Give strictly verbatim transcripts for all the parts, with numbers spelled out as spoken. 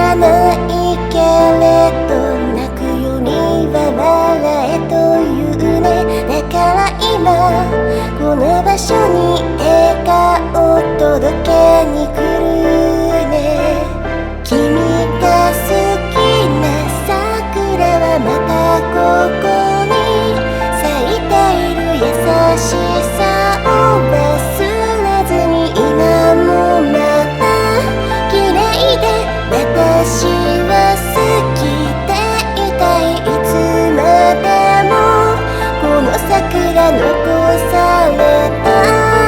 からないけれど泣くよりは笑えというね。だから今この場所に笑顔を届けに来るね。君が好きな桜はまたここに咲いている。優しさを忘れずに今もまた綺麗で私は好きでいたい。いつまでもこの桜残された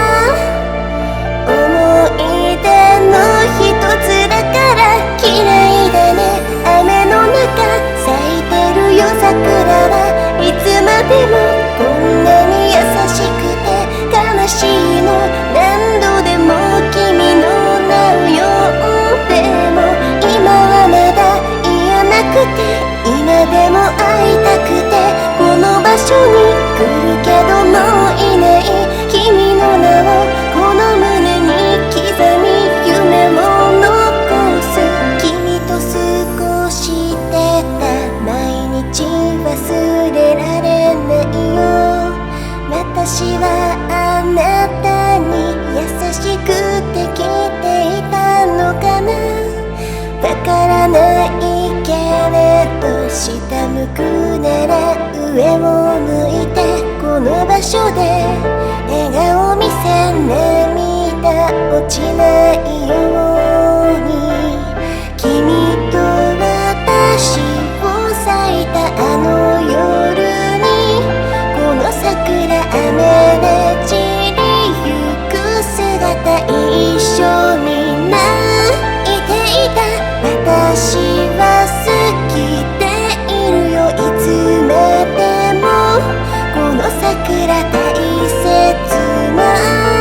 思い出の一つだから綺麗だね。雨の中咲いてるよ桜はいつまでもこんなに優しくて悲しいの。何度でも君の名を呼んでも今はまだ言えなくて今でも会いたくてこの場所に来るけどもういない。君の名をこの胸に刻み夢を残す。君と過ごしてた毎日忘れられないよ。私はあなたに優しくできていたのかな。わからないけれど下向くなら上を向いてこの場所で笑顔見せ涙落ちないように。君と私を咲いたあの夜にこの桜雨で散りゆく姿一緒に泣いていた。私は好きでいるよいつまでもこの桜大切な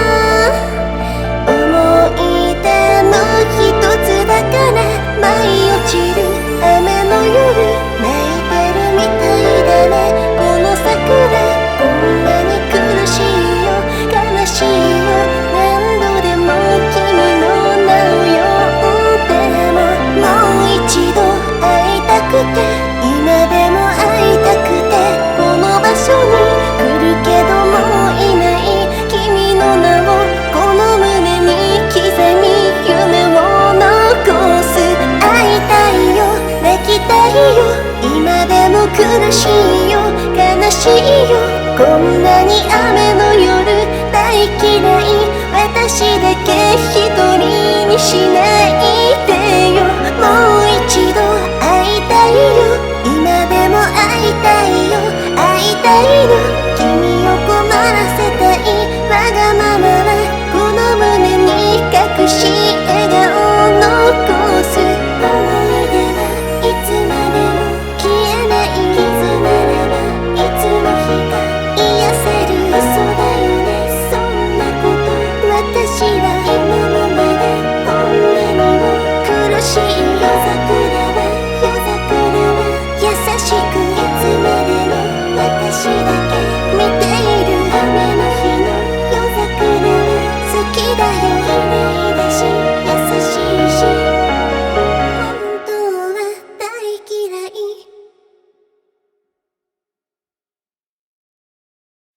思い出の一つだから舞い落ちる雨の夜泣いてるみたいだね。この桜こんなに苦しいよ悲しいよ。何度でも君の名を呼んでももう一度会いたくて今でも会いたくてこの場所に来るけどもういない。君の名をこの胸に刻み夢を残す。会いたいよ泣きたいよ今でも苦しいよ悲しいよ。こんなに雨の夜大嫌い。私だけ一人にしないでよ。